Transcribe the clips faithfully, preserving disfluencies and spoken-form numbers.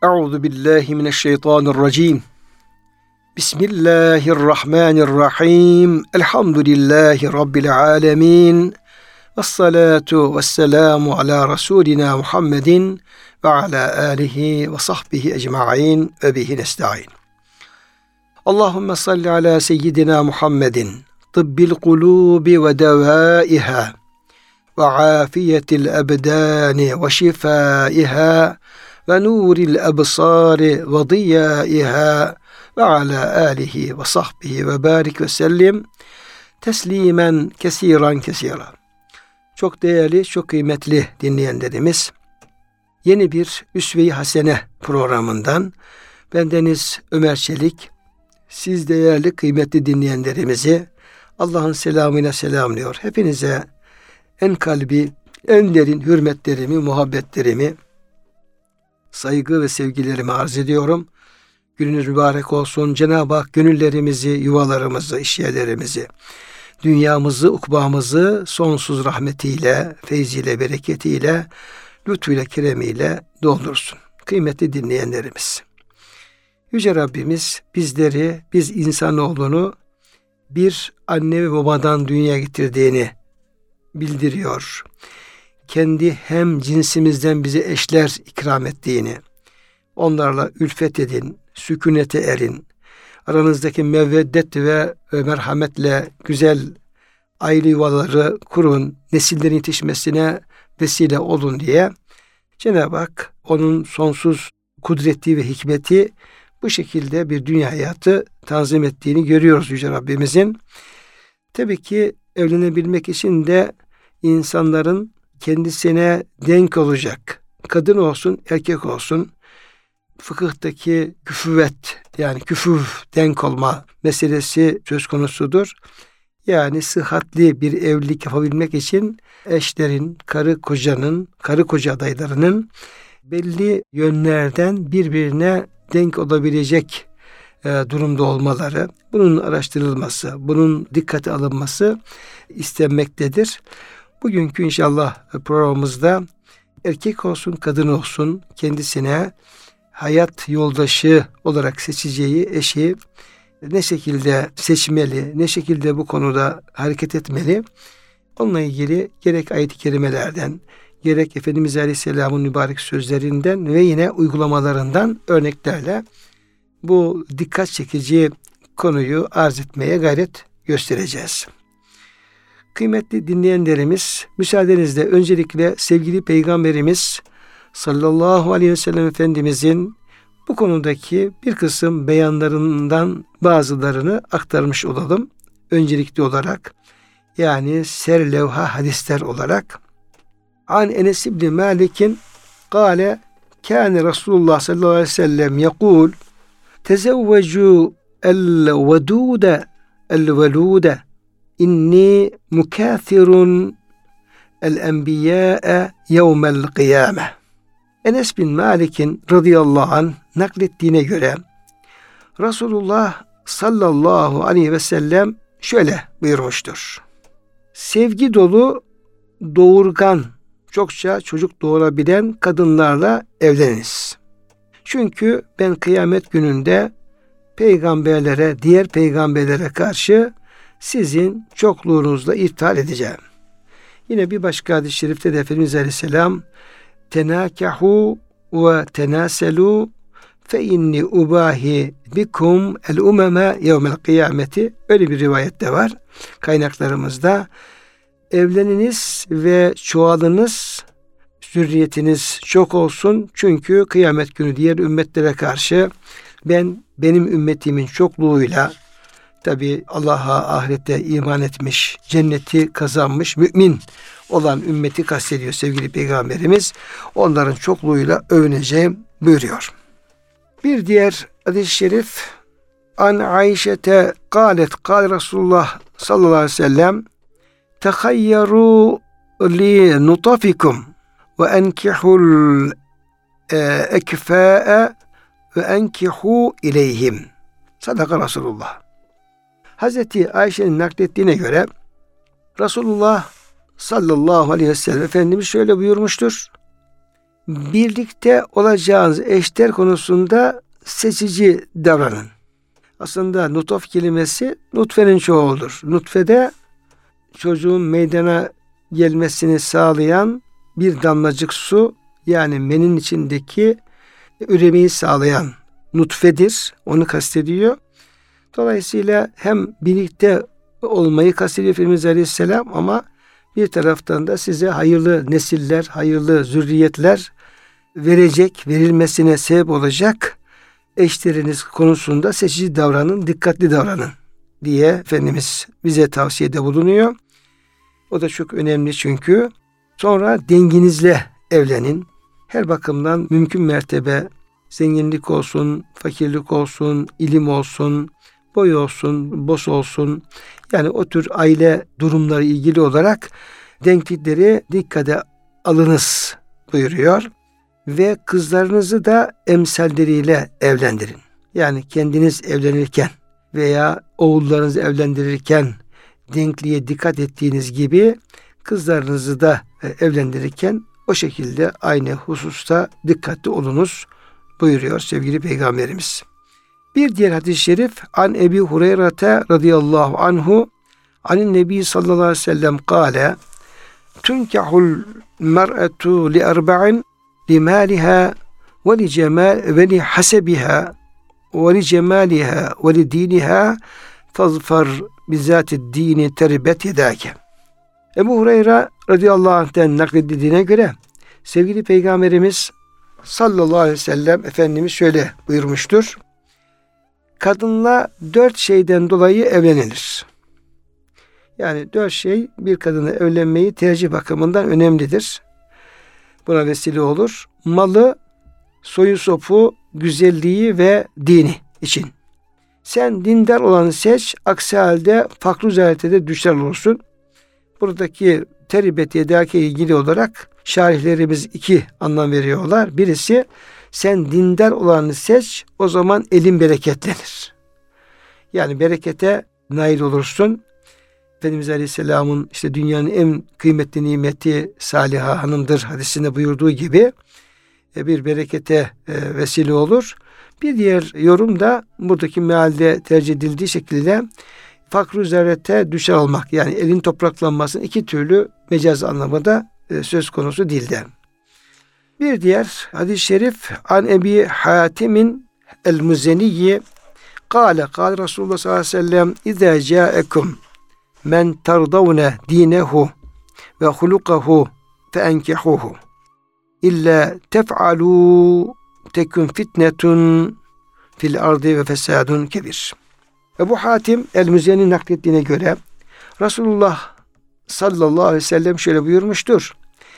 Euzu billahi mineşşeytanirracim. Bismillahirrahmanirrahim. Elhamdülillahi rabbil alamin. Vessalatu vesselamu ala rasulina Muhammedin ve ala alihi ve sahbihi ecmaîn ve bihi nestaîn. Allahumme salli ala seyyidina Muhammedin tıbbil kulubi ve devâiha ve afiyetil ebdâni ve şifâiha ve nuril ebsâri ve diyâiha ve ala alihi ve sahbihi ve barik ve sellim teslimen kesiran kesira. Çok değerli, çok kıymetli dinleyenlerimiz, yeni bir Üsve-i Hasene programından bendeniz Ömer Çelik, siz değerli, kıymetli dinleyenlerimizi Allah'ın selamıyla selamlıyor. Hepinize en kalbi, en derin hürmetlerimi, muhabbetlerimi, saygı ve sevgilerimi arz ediyorum. Gününüz mübarek olsun. Cenab-ı Hak gönüllerimizi, yuvalarımızı, işyerlerimizi, dünyamızı, ukbamızı sonsuz rahmetiyle, feyziyle, bereketiyle, lütfuyla, keremiyle doldursun. Kıymetli dinleyenlerimiz, Yüce Rabbimiz bizleri, biz insanoğlunu bir anne ve babadan dünyaya getirdiğini bildiriyor. Kendi hem cinsimizden bize eşler ikram ettiğini, onlarla ülfet edin, sükunete erin, aranızdaki mevveddet ve merhametle güzel aile yuvaları kurun, nesillerin yetişmesine vesile olun diye Cenab-ı Hak onun sonsuz kudreti ve hikmeti bu şekilde bir dünya hayatı tanzim ettiğini görüyoruz Yüce Rabbimizin. Tabii ki evlenebilmek için de insanların kendisine denk olacak, kadın olsun, erkek olsun, fıkıhtaki küfüvet, yani küfüv, denk olma meselesi söz konusudur. Yani sıhhatli bir evlilik yapabilmek için eşlerin, karı kocanın, karı koca adaylarının belli yönlerden birbirine denk olabilecek e, durumda olmaları, bunun araştırılması, bunun dikkate alınması istenmektedir. Bugünkü inşallah programımızda erkek olsun, kadın olsun, kendisine hayat yoldaşı olarak seçeceği eşi ne şekilde seçmeli, ne şekilde bu konuda hareket etmeli, onunla ilgili gerek ayet-i kerimelerden, gerek Efendimiz Aleyhisselam'ın mübarek sözlerinden ve yine uygulamalarından örneklerle bu dikkat çekici konuyu arz etmeye gayret göstereceğiz. Kıymetli dinleyenlerimiz, müsaadenizle öncelikle sevgili Peygamberimiz sallallahu aleyhi ve sellem Efendimizin bu konudaki bir kısım beyanlarından bazılarını aktarmış olalım. Öncelikli olarak, yani serlevha hadisler olarak. An Enes İbni Malik'in kâle kâne Resulullah sallallahu aleyhi ve sellem yekûl tezevvecu el-vedûde el-velûde inni mukâthirun el-enbiyâe yevmel kıyâme. Enes bin Malik'in radıyallahu anh naklettiğine göre Resulullah sallallahu aleyhi ve sellem şöyle buyurmuştur. Sevgi dolu, doğurgan, çokça çocuk doğurabilen kadınlarla evleniniz. Çünkü ben kıyamet gününde peygamberlere, diğer peygamberlere karşı sizin çokluğunuzla iptal edeceğim. Yine bir başka hadis-i şerifte de Efendimiz Aleyhisselam tenâkehu ve tenâselû fe inni ubahi bikum el umeme yevmel kıyameti, öyle bir rivayette var kaynaklarımızda. Evleniniz ve çoğalınız, zürriyetiniz çok olsun, çünkü kıyamet günü diğer ümmetlere karşı ben benim ümmetimin çokluğuyla, tabi Allah'a, ahirete iman etmiş, cenneti kazanmış, mümin olan ümmeti kastediyor sevgili Peygamberimiz. Onların çokluğuyla övüneceğim buyuruyor. Bir diğer hadis-i şerif, An Ayşe'te kâlet kâle Resulullah sallallahu aleyhi ve sellem tehayyaru li nutafikum ve enkihul ekfâe ve enkihu ileyhim. Sadaka Resulullah. Hazreti Ayşe'nin naklettiğine göre Resulullah sallallahu aleyhi ve sellem Efendimiz şöyle buyurmuştur. birlikte olacağınız eşler konusunda seçici davranın. Aslında nutf kelimesi nutfenin çoğuludur. Nutfede çocuğun meydana gelmesini sağlayan bir damlacık su, yani menin içindeki üremeyi sağlayan nutfedir. Onu kastediyor. Dolayısıyla hem birlikte olmayı kastediyor Efendimiz Aleyhisselam, ama bir taraftan da size hayırlı nesiller, hayırlı zürriyetler verecek, verilmesine sebep olacak eşleriniz konusunda seçici davranın, dikkatli davranın diye Efendimiz bize tavsiyede bulunuyor. O da çok önemli çünkü. Sonra denginizle evlenin. Her bakımdan mümkün mertebe zenginlik olsun, fakirlik olsun, ilim olsun, boy olsun, boş olsun. Yani o tür aile durumları ilgili olarak denklikleri dikkate alınız buyuruyor. Ve kızlarınızı da emsalleriyle evlendirin. Yani kendiniz evlenirken veya oğullarınızı evlendirirken denkliğe dikkat ettiğiniz gibi kızlarınızı da evlendirirken o şekilde aynı hususta dikkatli olunuz buyuruyor sevgili Peygamberimiz. Bir diğer hadis-i şerif an Ebi Hureyre radıyallahu anhu anin Nebi sallallahu aleyhi ve sellem kâle tunkahul mer'etu li erba'in limâliha ve li cemal ve li hasebiha ve li cemaliha ve li diniha fazfar bizatid dini terbet yedâke. Ebu Hureyre radıyallahu anh'ten nakledildiğine göre sevgili Peygamberimiz sallallahu aleyhi ve sellem Efendimiz şöyle buyurmuştur. Kadınla dört şeyden dolayı evlenilir. Yani dört şey bir kadına evlenmeyi tercih bakımından önemlidir. Buna vesile olur. Malı, soyu sopu, güzelliği ve dini için. Sen dindar olanı seç, aksi halde fakr-ı zahirete düşer olursun. Buradaki teribet yedâke ilgili olarak şarihlerimiz iki anlam veriyorlar. Birisi sen dindar olanı seç, o zaman elin bereketlenir. Yani berekete nail olursun. Efendimiz Aleyhisselam'ın işte dünyanın en kıymetli nimeti Saliha hanımdır hadisinde buyurduğu gibi bir berekete vesile olur. Bir diğer yorum da buradaki mealde tercih edildiği şekilde fakr-ı zerrete düşer olmak, yani elin topraklanmasının iki türlü mecaz anlamında söz konusu dilde. Bir diğer hadis-i şerif an Ebi Hatim'in el-Muzeniyi kâle kâle Resulullah sallallahu aleyhi ve sellem izâ câekum men tardavne dinehu ve hulukahu fe enkihuhu illa tef'alû tekun fitnetun fil ardı ve fesadun kebir. Ebu Hatim el-Müzeni naklettiğine göre Resulullah sallallahu aleyhi ve sellem şöyle buyurmuştur.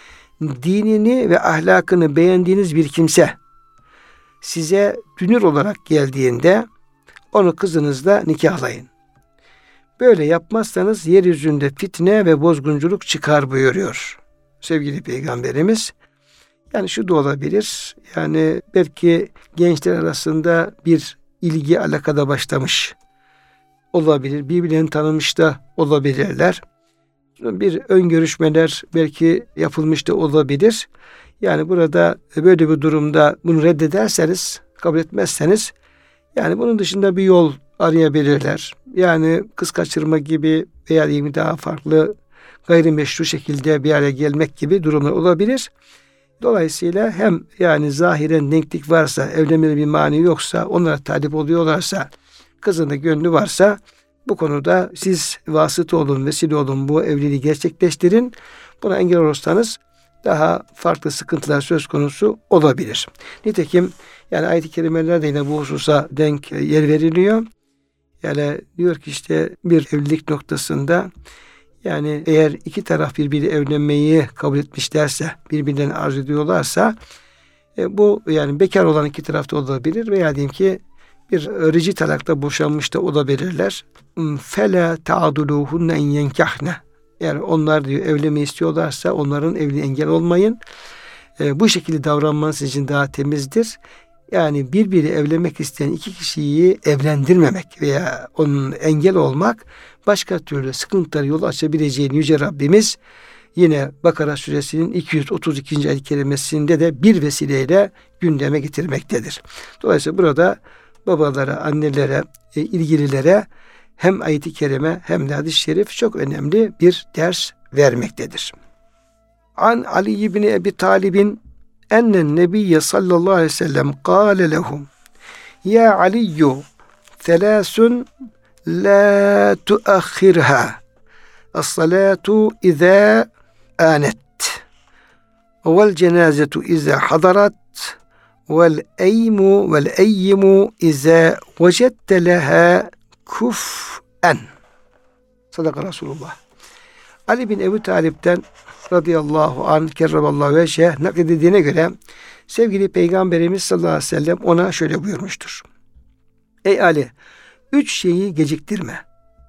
Dinini ve ahlakını beğendiğiniz bir kimse size dünür olarak geldiğinde onu kızınızla nikahlayın. Böyle yapmazsanız yeryüzünde fitne ve bozgunculuk çıkar buyuruyor sevgili Peygamberimiz. Yani şu da olabilir. Yani belki gençler arasında bir ilgi alakada başlamış olabilir. Birbirlerini tanımış da olabilirler. Bir ön görüşmeler belki yapılmış da olabilir. Yani burada böyle bir durumda bunu reddederseniz, kabul etmezseniz, yani bunun dışında bir yol arayabilirler. Yani kız kaçırma gibi veya daha farklı gayrimeşru şekilde bir araya gelmek gibi durumlar olabilir. Dolayısıyla hem yani zahiren denklik varsa, evlenmede bir mani yoksa, onlara talip oluyorlarsa, kızın da gönlü varsa bu konuda siz vasıta olun, vesile olun, bu evliliği gerçekleştirin. Buna engel olursanız daha farklı sıkıntılar söz konusu olabilir. Nitekim yani ayet-i kerimelerde yine bu hususa denk yer veriliyor. Yani diyor ki işte bir evlilik noktasında yani eğer iki taraf birbiriyle evlenmeyi kabul etmişlerse, birbirlerini arzu ediyorlarsa e, bu yani bekar olan iki tarafta olabilir veya diyelim ki bir rici talakta boşanmış da olabilirler. Fela ta'duluhunne en yenkahne. Yani onlar diyor evlenmeyi istiyorlarsa onların evliliğine engel olmayın. E, bu şekilde davranmanız için daha temizdir. Yani birbiri evlenmek isteyen iki kişiyi evlendirmemek veya onun engel olmak başka türlü sıkıntılara yol açabileceğini Yüce Rabbimiz yine Bakara suresinin iki yüz otuz ikinci ayet-i kerimesinde de bir vesileyle gündeme getirmektedir. Dolayısıyla burada babalara, annelere, e, ilgililere hem ayet-i kerime hem de hadis-i şerif çok önemli bir ders vermektedir. An Ali ibn Ebi Talib'in ennen nebiyye sallallahu aleyhi ve sellem kâle lehum ya Aliyyü thelâsun la tuakhirha as-salatu izâ ânet vel cenazetu izâ hadarat vel eymu vel eyyimu izâ vecette leha kuf'en. Sadaka Resulullah. Ali bin Ebu Talip'ten radıyallahu anh kerramallahu veçheh nakledildiğine göre sevgili Peygamberimiz sallallahu aleyhi ve sellem ona şöyle buyurmuştur. Ey Ali, üç şeyi geciktirme.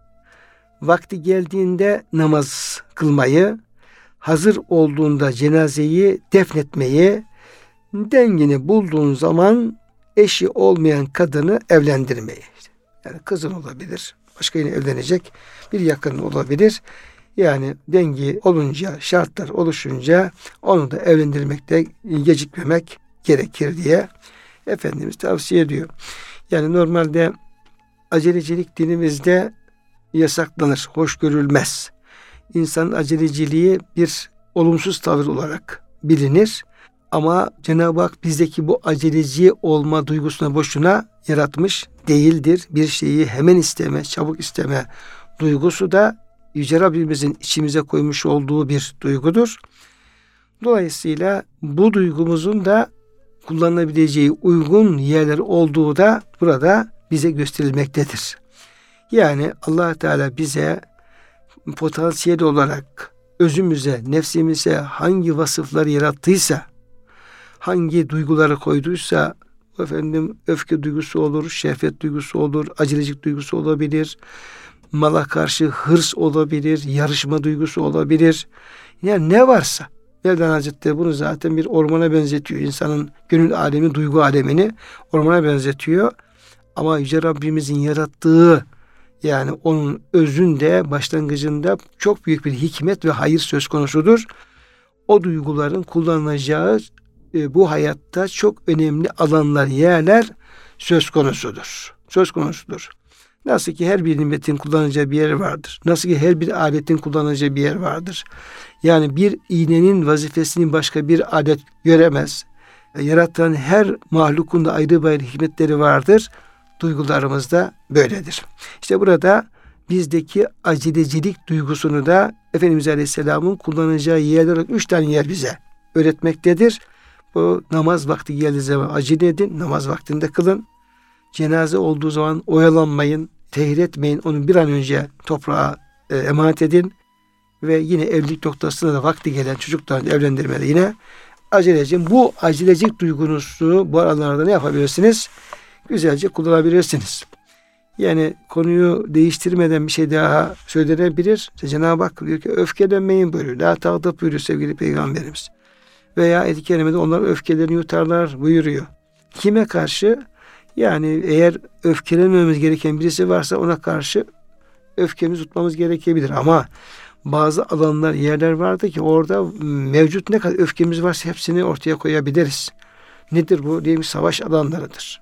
Vakti geldiğinde namaz kılmayı, hazır olduğunda cenazeyi defnetmeyi, dengini bulduğun zaman eşi olmayan kadını evlendirmeyi. Yani kızın olabilir, başka yine evlenecek bir yakın olabilir. Yani dengi olunca, şartlar oluşunca onu da evlendirmekte gecikmemek gerekir diye Efendimiz tavsiye ediyor. Yani normalde acelecilik dinimizde yasaklanır, hoş görülmez. İnsanın aceleciliği bir olumsuz tavır olarak bilinir. Ama Cenab-ı Hak bizdeki bu aceleci olma duygusuna boşuna yaratmış değildir. Bir şeyi hemen isteme, çabuk isteme duygusu da Yüce Rabbimizin içimize koymuş olduğu bir duygudur. Dolayısıyla bu duygumuzun da kullanılabileceği uygun yerler olduğu da burada bize gösterilmektedir. Yani Allah Teala bize potansiyel olarak özümüze, nefsimize hangi vasıfları yarattıysa, hangi duyguları koyduysa, efendim öfke duygusu olur, şehvet duygusu olur, acelecilik duygusu olabilir, mala karşı hırs olabilir, yarışma duygusu olabilir. Yani ne varsa Mevlana Hazretleri bunu zaten bir ormana benzetiyor. İnsanın gönül alemi, duygu alemini ormana benzetiyor. Ama Yüce Rabbimizin yarattığı, yani onun özünde, başlangıcında çok büyük bir hikmet ve hayır söz konusudur. O duyguların kullanılacağı e, bu hayatta çok önemli alanlar, yerler söz konusudur. Söz konusudur. Nasıl ki her bir nimetin kullanacağı bir yer vardır. Nasıl ki her bir aletin kullanacağı bir yer vardır. Yani bir iğnenin vazifesini başka bir alet göremez. Yaratan her mahlukun da ayrı ayrı hikmetleri vardır. Duygularımız da böyledir. İşte burada bizdeki acelecilik duygusunu da Efendimiz Aleyhisselam'ın kullanacağı yerler olarak üç tane yer bize öğretmektedir. Bu namaz vakti geldiği zaman acele edin, namaz vaktinde kılın. Cenaze olduğu zaman oyalanmayın, tehir etmeyin, onu bir an önce toprağa e, emanet edin. Ve yine evlilik noktasında da vakti gelen çocuklarını evlendirmede yine acele edin. Bu acelecilik duygunuzu bu aralarda ne yapabilirsiniz? Güzelce kullanabilirsiniz. Yani konuyu değiştirmeden bir şey daha söylenebilir. İşte Cenab-ı Hak diyor ki öfkelenmeyin buyuruyor. La tağdab buyuruyor sevgili Peygamberimiz. Veya ayet-i kerimede onlar öfkelerini yutarlar buyuruyor. Kime karşı? Yani eğer öfkelenmemiz gereken birisi varsa ona karşı öfkemizi tutmamız gerekebilir. Ama bazı alanlar, yerler vardı ki orada mevcut ne kadar öfkemiz varsa hepsini ortaya koyabiliriz. Nedir bu? Diyelim savaş alanlarıdır.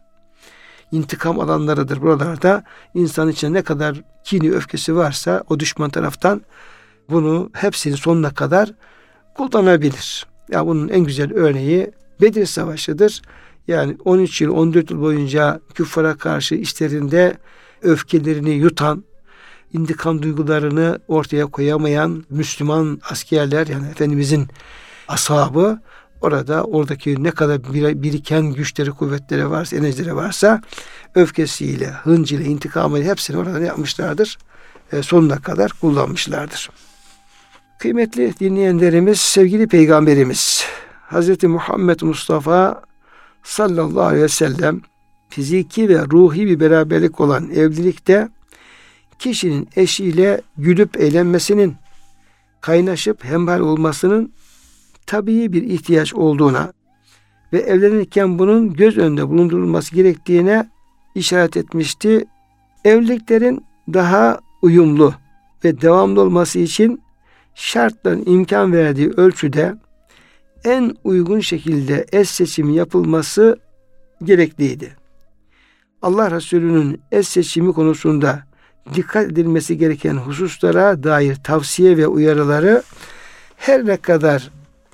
İntikam alanlarıdır. Buralarda insan içinde ne kadar kini, öfkesi varsa o düşman taraftan bunu hepsini sonuna kadar kullanabilir. Ya bunun en güzel örneği Bedir Savaşı'dır. Yani on üç yıl, on dört yıl boyunca küffara karşı işlerinde öfkelerini yutan, intikam duygularını ortaya koyamayan Müslüman askerler, yani Efendimizin ashabı, orada oradaki ne kadar biriken güçleri, kuvvetleri varsa, enerjileri varsa öfkesiyle, hıncıyla, intikamıyla hepsini orada ne yapmışlardır? E, sonuna kadar kullanmışlardır. Kıymetli dinleyenlerimiz, sevgili Peygamberimiz Hazreti Muhammed Mustafa sallallahu aleyhi ve sellem fiziki ve ruhi bir beraberlik olan evlilikte kişinin eşiyle gülüp eğlenmesinin, kaynaşıp hemhal olmasının tabii bir ihtiyaç olduğuna ve evlenirken bunun göz önünde bulundurulması gerektiğine işaret etmişti. Evliliklerin daha uyumlu ve devamlı olması için şartların imkan verdiği ölçüde en uygun şekilde eş seçimi yapılması gerekliydi. Allah Resulü'nün eş seçimi konusunda dikkat edilmesi gereken hususlara dair tavsiye ve uyarıları her ne kadar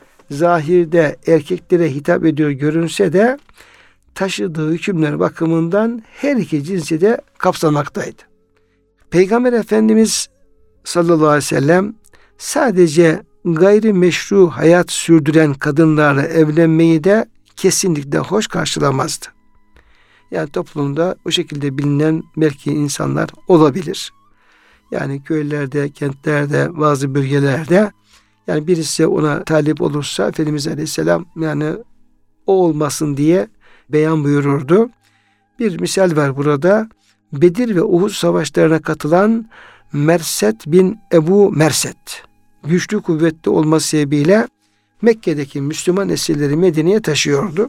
zahirde erkeklere hitap ediyor görünse de taşıdığı hükümler bakımından her iki cinsi de kapsamaktaydı. Peygamber Efendimiz sallallahu aleyhi ve sellem sadece gayri meşru hayat sürdüren kadınlarla evlenmeyi de kesinlikle hoş karşılamazdı. Yani toplumda o şekilde bilinen belki insanlar olabilir. Yani köylerde, kentlerde, bazı bölgelerde yani birisi ona talip olursa Efendimiz Aleyhisselam yani o olmasın diye beyan buyururdu. Bir misal var burada. Bedir ve Uhud savaşlarına katılan Merset bin Ebu Merset güçlü kuvvetli olması sebebiyle Mekke'deki Müslüman esirleri Medine'ye taşıyordu.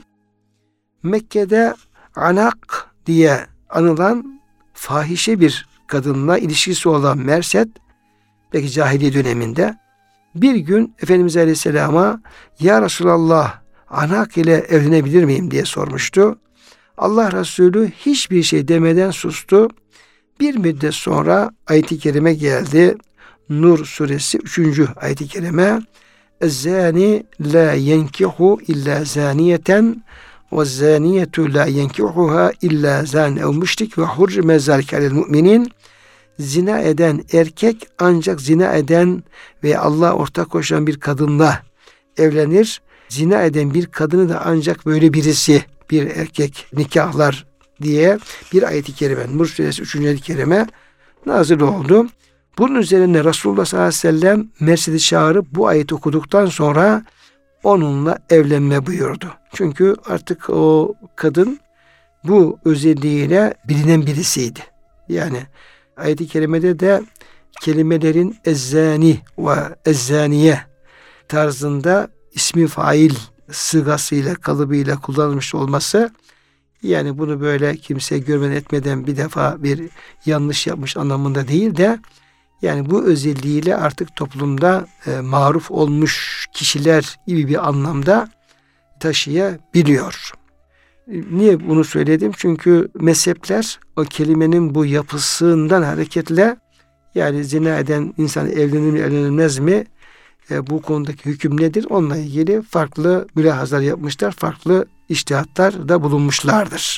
Mekke'de Anak diye anılan fahişe bir kadınla ilişkisi olan Merset, belki cahiliye döneminde bir gün Efendimiz Aleyhisselam'a "Ya Resulallah, Anak ile evlenebilir miyim?" diye sormuştu. Allah Resulü hiçbir şey demeden sustu. Bir müddet sonra ayet-i kerime geldi. Nur suresi üçüncü ayet-i kerime. "Ez-zâni lâ yenkihu illâ zâniyeten ve-zâniyetu lâ yenkihuhâ illâ zân ev müşrik ve hurrime zâlike alel mu'minin." Zina eden erkek ancak zina eden ve Allah'a ortak koşan bir kadınla evlenir. Zina eden bir kadını da ancak böyle birisi, bir erkek nikahlar diye bir ayet-i kerime, Nur suresi üçüncü ayet-i kerime nazil oldu. Bunun üzerine Resulullah sallallahu aleyhi ve sellem Mersed'i çağırıp bu ayeti okuduktan sonra onunla evlenme buyurdu. Çünkü artık o kadın bu özelliğiyle bilinen birisiydi. Yani ayet-i kerimede de kelimelerin ezzani ve ezzaniye tarzında ismi fail sıgasıyla, kalıbıyla kullanılmış olması, yani bunu böyle kimse görmeden etmeden bir defa bir yanlış yapmış anlamında değil de yani bu özelliğiyle artık toplumda e, maruf olmuş kişiler gibi bir anlamda taşıyabiliyor. Niye bunu söyledim? Çünkü mezhepler o kelimenin bu yapısından hareketle yani zina eden insan evlenir mi evlenilmez mi e, bu konudaki hüküm nedir? Onunla ilgili farklı mülahazlar yapmışlar. Farklı içtihatlar da bulunmuşlardır.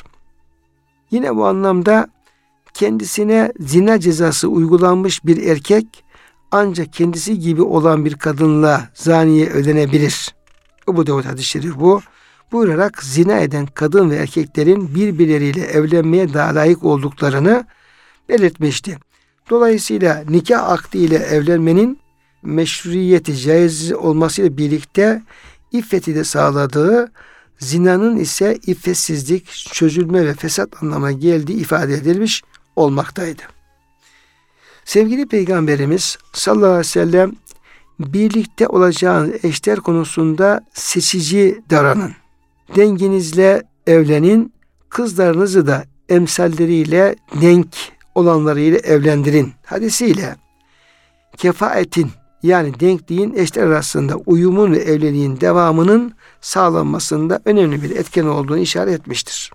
Yine bu anlamda kendisine zina cezası uygulanmış bir erkek ancak kendisi gibi olan bir kadınla zaniye evlenebilir. Ebu Davud hadis-i şerif bu. Buyurarak zina eden kadın ve erkeklerin birbirleriyle evlenmeye daha layık olduklarını belirtmişti. Dolayısıyla nikah akdi ile evlenmenin meşruiyeti caiz olmasıyla birlikte iffeti de sağladığı, zinanın ise iffetsizlik, çözülme ve fesat anlamına geldiği ifade edilmiş olmaktaydı. Sevgili Peygamberimiz sallallahu aleyhi ve sellem birlikte olacağınız eşler konusunda seçici davranın. Denginizle evlenin, kızlarınızı da emsalleriyle denk olanlarıyla evlendirin hadisiyle kefaetin yani denkliğin eşler arasında uyumun ve evliliğin devamının sağlanmasında önemli bir etken olduğunu işaret etmiştir.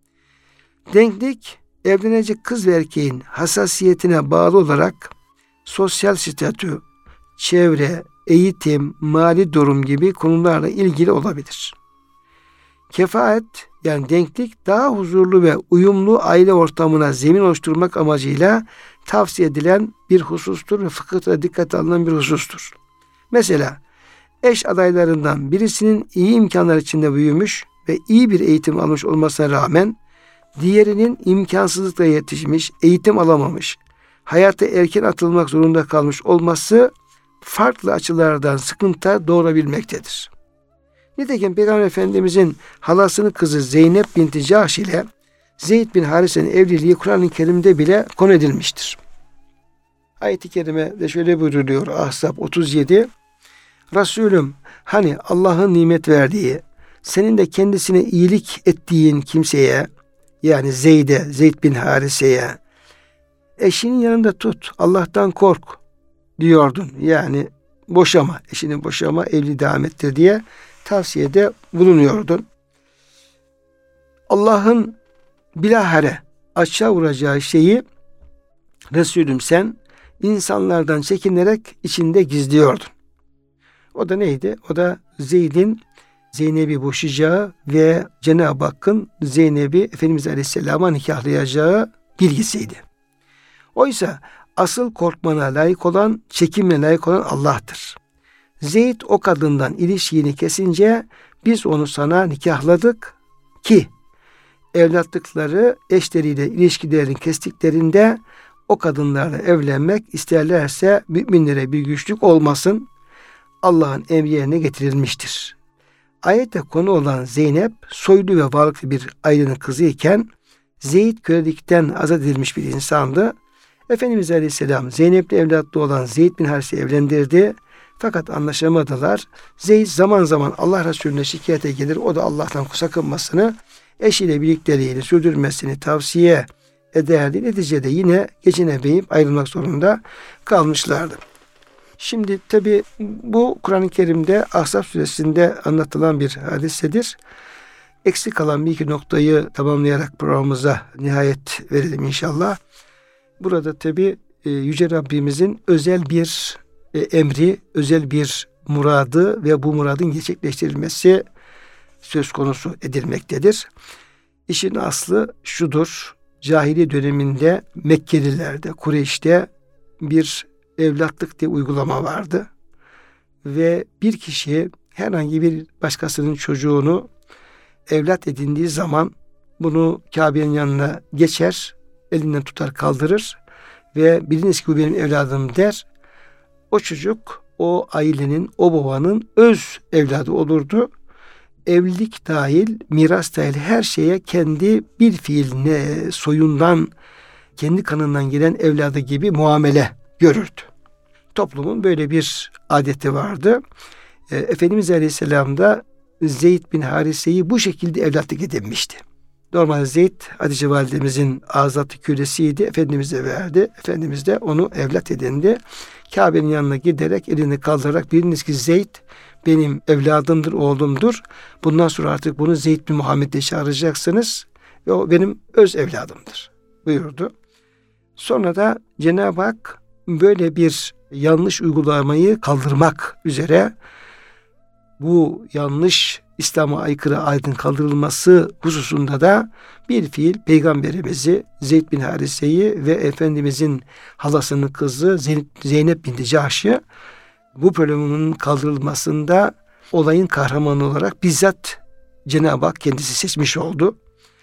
Denklik evlenecek kız ve erkeğin hassasiyetine bağlı olarak sosyal statü, çevre, eğitim, mali durum gibi konularla ilgili olabilir. Kefaet yani denklik daha huzurlu ve uyumlu aile ortamına zemin oluşturmak amacıyla tavsiye edilen bir husustur ve fıkıhta dikkate alınan bir husustur. Mesela eş adaylarından birisinin iyi imkanlar içinde büyümüş ve iyi bir eğitim almış olmasına rağmen diğerinin imkansızlıkla yetişmiş, eğitim alamamış, hayata erken atılmak zorunda kalmış olması farklı açılardan sıkıntı doğurabilmektedir. Nitekim Peygamber Efendimizin halasının kızı Zeynep binti Cahş ile Zeyd bin Harise'nin evliliği Kur'an-ı Kerim'de bile konu edilmiştir. Ayet-i kerime de şöyle buyruluyor Ahzab otuz yedi. Resulüm hani Allah'ın nimet verdiği, senin de kendisine iyilik ettiğin kimseye yani Zeyd'e, Zeyd bin Harise'ye eşinin yanında tut, Allah'tan kork diyordun. Yani boşama, eşini boşama, evli devam ettir diye tavsiyede bulunuyordun. Allah'ın bilahare açığa vuracağı şeyi Resulüm sen insanlardan çekinerek içinde gizliyordun. O da neydi? O da Zeyd'in Zeynep'i boşayacağı ve Cenab-ı Hakk'ın Zeynep'i Efendimiz Aleyhisselam'a nikahlayacağı bilgisiydi. Oysa asıl korkmana layık olan, çekinmeye layık olan Allah'tır. Zeyd o kadından ilişkini kesince biz onu sana nikahladık ki evlatlıkları eşleriyle ilişkilerini kestiklerinde o kadınlarla evlenmek isterlerse müminlere bir güçlük olmasın. Allah'ın emri yerine getirilmiştir. Ayette konu olan Zeynep soylu ve varlıklı bir ailenin kızı iken Zeyd kölelikten azat edilmiş bir insandı. Efendimiz Aleyhisselam Zeynep'le evlatlı olan Zeyd bin Haris'i evlendirdi. Fakat anlaşamadılar. Zeyd zaman zaman Allah Resulüne şikayete gelir. O da Allah'tan sakınmasını, eşiyle birlikteliğini sürdürmesini tavsiye ederdi. Neticede yine geçinemeyip ayrılmak zorunda kalmışlardı. Şimdi tabi bu Kur'an-ı Kerim'de Ahzab suresinde anlatılan bir hadisedir. Eksik kalan bir iki noktayı tamamlayarak programımıza nihayet verelim inşallah. Burada tabi e, Yüce Rabbimizin özel bir e, emri, özel bir muradı ve bu muradın gerçekleştirilmesi söz konusu edilmektedir. İşin aslı şudur. Cahiliye döneminde Mekkelilerde, Kureyş'te bir evlatlık diye uygulama vardı. Ve bir kişi herhangi bir başkasının çocuğunu evlat edindiği zaman bunu Kabe'nin yanına geçer, elinden tutar kaldırır ve biliniz ki bu benim evladım der. O çocuk o ailenin, o babanın öz evladı olurdu. Evlilik dahil, miras dahil her şeye kendi bir fiiline, soyundan, kendi kanından gelen evladı gibi muamele görürdü. Toplumun böyle bir adeti vardı. E, Efendimiz Aleyhisselam da Zeyd bin Harise'yi bu şekilde evlatlık edinmişti. Normalde Zeyd Hatice validemizin azatı kölesiydi. Efendimiz'e verdi. Efendimiz de onu evlat edindi. Kabe'nin yanına giderek elini kaldırarak biliniz ki Zeyd benim evladımdır, oğlumdur. Bundan sonra artık bunu Zeyd bin Muhammed diye çağıracaksınız. Ve o benim öz evladımdır buyurdu. Sonra da Cenab-ı Hak böyle bir yanlış uygulamayı kaldırmak üzere bu yanlış İslam'a aykırı ayetin kaldırılması hususunda da bir fiil Peygamberimizi Zeyd bin Harise'yi ve Efendimizin halasının kızı Zeynep binti Cahş'ı bu problemin kaldırılmasında olayın kahramanı olarak bizzat Cenab-ı Hak kendisi seçmiş oldu.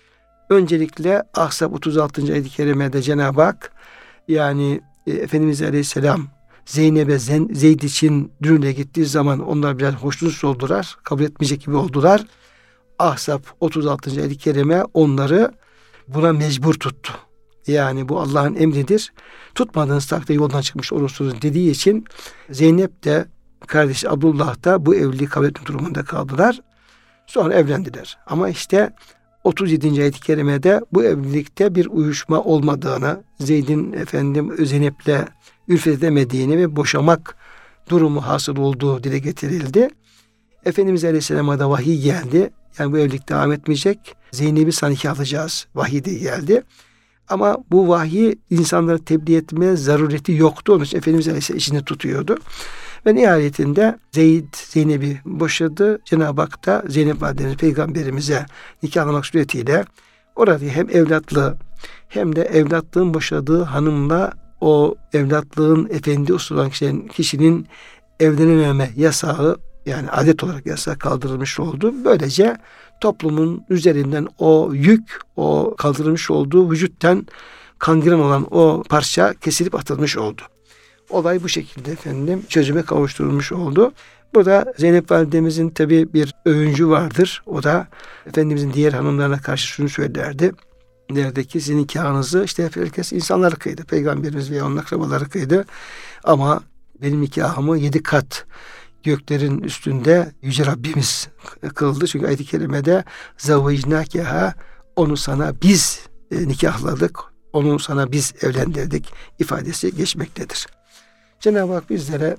Öncelikle Ahzab otuz altıncı ayet-i kerimede Cenab-ı Hak yani e, Efendimiz Aleyhisselam Zeynep'e Zeyd için düğüne gittiği zaman onlar biraz hoşnut oldular. Kabul etmeyecek gibi oldular. Ahzab otuz altıncı ayet-i kerime onları buna mecbur tuttu. Yani bu Allah'ın emridir. Tutmadığınız takdirde yoldan çıkmış olursunuz dediği için Zeynep de kardeşi Abdullah da bu evliliği kabul etme durumunda kaldılar. Sonra evlendiler. Ama işte otuz yedinci ayet-i kerimede bu evlilikte bir uyuşma olmadığını, Zeyd'in efendim Zeynep'le ülfet edemediğini ve boşamak durumu hasıl olduğu dile getirildi. Efendimiz Aleyhisselam'a da vahiy geldi. Yani bu evlilik devam etmeyecek. Zeynep'i sana nikahlayacağız. Vahiy de geldi. Ama bu vahiy insanlara tebliğ etme zarureti yoktu. Onun için Efendimiz Aleyhisselam içinde tutuyordu. Ve nihayetinde Zeyd Zeynep'i boşadı. Cenab-ı Hak da Zeynep validemiz Peygamberimize nikahlamak suretiyle orada hem evlatlığı hem de evlatlığın boşadığı hanımla o evlatlığın efendi olan kişinin, kişinin evlenememe yasağı yani adet olarak yasak kaldırılmış oldu. Böylece toplumun üzerinden o yük, o kaldırılmış olduğu vücuttan kangren olan o parça kesilip atılmış oldu. Olay bu şekilde efendim çözüme kavuşturulmuş oldu. Burada Zeynep validemizin tabi bir övüncü vardır. O da Efendimizin diğer hanımlarına karşı şunu söylerdi. Derdi ki sizin nikahınızı işte herkes insanlar kıydı. Peygamberimiz ve onun akrabaları kıydı. Ama benim nikahımı yedi kat göklerin üstünde Yüce Rabbimiz kıldı. Çünkü ayet-i kerimede zavvecnâkeha onu sana biz e, nikahladık. Onu sana biz evlendirdik ifadesi geçmektedir. Cenab-ı Hak bizlere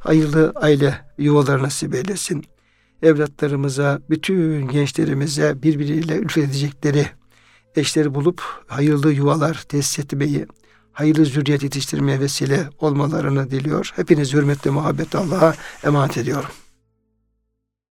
hayırlı aile yuvalar nasip eylesin. Evlatlarımıza, bütün gençlerimize birbiriyle ülfedecekleri eşleri bulup hayırlı yuvalar tesis etmeyi, hayırlı zürriyet yetiştirmeye vesile olmalarını diliyor. Hepiniz hürmetle, muhabbetle Allah'a emanet ediyorum.